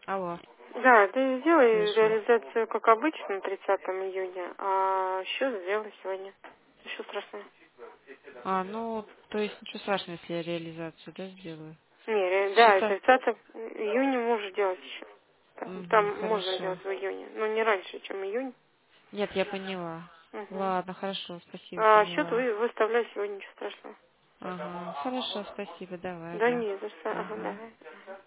Алло, Да, ты сделай слышу. реализацию, как обычно, 30 июня, а счет сделай сегодня. Что страшного? Ну, то есть ничего страшного, если я реализацию, да, сделаю. Не, да, Счета. 30 июня можешь делать еще. Там Угу, можно хорошо. делать в июне, но не раньше, чем июнь. Нет, я поняла. Угу. Ладно, хорошо, спасибо, А счет поняла. выставляй сегодня, ничего страшного. Ага, хорошо, спасибо, давай, Да ага. не за что. Ага, Ага. давай.